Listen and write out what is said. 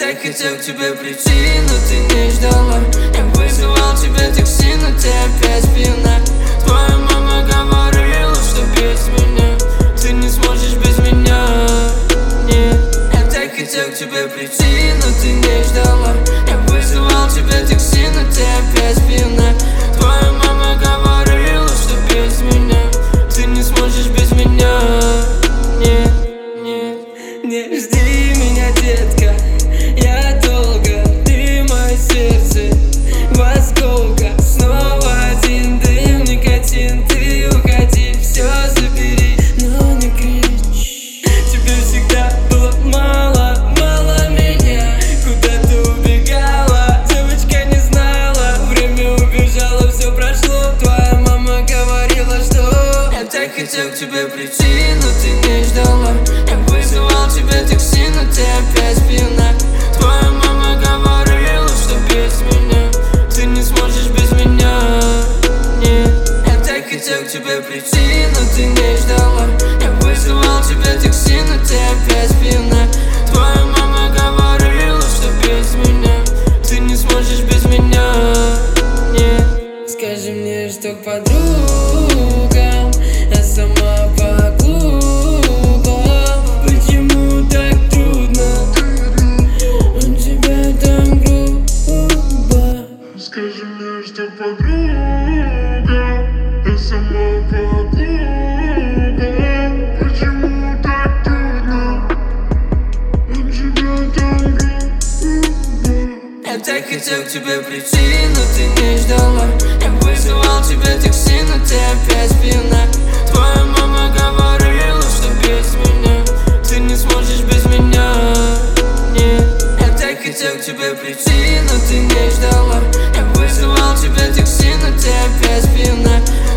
так хотел к тебе прийти, но ты не ждала. Я вызывал тебя такси, но ты опять пьяна. Твоя мама говорила, что без меня ты не сможешь без меня. Нет, я так хотел к тебе прийти, но ты не ждала. Я вызывал тебя такси, но ты опять пьяна. Твоя мама говорила, что без меня ты не сможешь без меня. Нет, нет, не жди меня, детка, я долго, ты мое сердце в осколках. Снова один дым, никотин, ты уходи, все забери, но не кричь. Тебе всегда было мало, мало меня. Куда ты убегала, девочка не знала. Время убежало, все прошло. Твоя мама говорила, что я так хотел к тебе прийти, но ты не ждала. Я вызывал тебя такси, но ты опять пьяна. Твоя мама говорила, что без меня ты не сможешь без меня. Нет, я так хотел к тебе прийти, но ты не ждала. Я вызывал тебя такси, но ты опять пьяна. Твоя мама говорила, что без меня ты не сможешь без меня. Нет, скажи мне, что к подругам, а сама погубла. Почему так трудно? У тебя там грубо. Скажи мне, что к подругам, а сама погубла. Почему так трудно? У тебя там грубо. Я так хотел к тебе прийти, но ты не ждала. Я вызывал тебя такси, но ты опять пьяна. Твоя мама говорила, что без меня ты не сможешь без меня. Нет, я так хотел к тебе прийти, но ты не ждала. Я вызывал тебя такси, но ты опять пьяна.